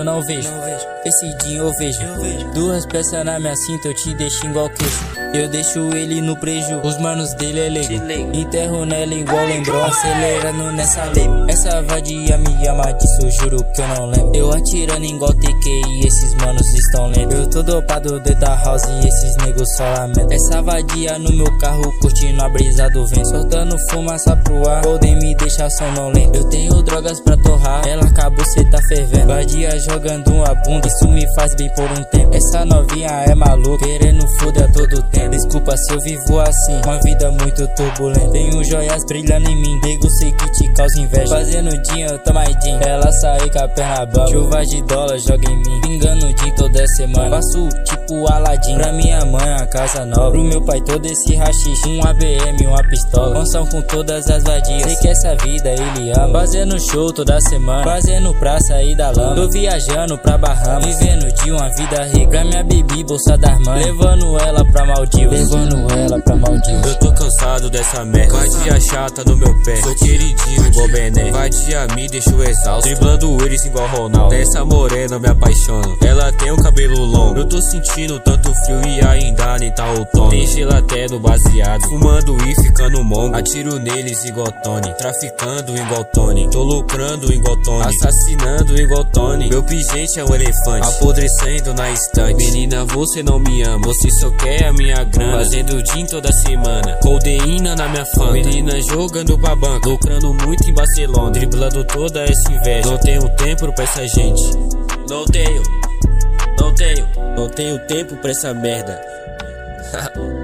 eu não vejo. Esse dia eu vejo. Duas peças na minha cinta, eu te deixo igual queixo. Eu deixo ele no preju, os manos dele é leigo. Enterro nela igual lembrou, acelerando nessa lei. Essa vadia me ama disso, juro que eu não lembro. Eu atirando igual TK e esses manos estão lendo. Eu tô dopado dentro da house e esses negros só lamentam. Essa vadia no meu carro, curtindo a brisa do vento. Soltando fumaça pro ar, podem me deixar sonolento. Eu tenho drogas pra torrar, ela acabou, cê tá fervendo. Vadia jogando uma bunda, isso me faz bem por um tempo. Essa novinha é maluca, querendo foder a todo tempo. Desculpa se eu vivo assim, uma vida muito turbulenta. Tenho joias brilhando em mim, nego sei que te causa inveja. Fazendo dinheiro, tamadinho, ela sai com a perna bamba. Chuva de dólar joga em mim, pingando din toda semana. Faço tipo Aladim, pra minha mãe uma casa nova. Pro meu pai todo esse rachixe, um ABM, uma pistola. Mansão com todas as vadias, sei que essa vida ele ama. Fazendo show toda semana, fazendo praça aí da lama. Tô viajando pra Bahamas, vivendo de uma vida rica. Pra minha baby, bolsa da Armani, levando ela pra Maldivas. Eu tô cansado dessa merda, vadia chata no meu pé. Sou queridinho igual Bené, vadia me deixo exausto, driblando eles igual Ronaldo. Essa morena me apaixona, ela tem um cabelo longo. Eu tô sentindo tanto frio e ainda nem tá outono. Tem gelo até no baseado, fumando e ficando mongo. Atiro neles igual Tony, traficando igual Tony. Tô lucrando igual Tony, assassinando igual Tony. Meu pingente é um elefante, apodrecendo na estante. Menina, você não me ama, você só quer a minha grana. Fazendo gin toda semana, codeína na minha fanta. Menina jogando pra banca, lucrando muito em Barcelona. Driblando toda essa inveja, não tenho tempo pra essa gente. Não tenho tempo pra essa merda.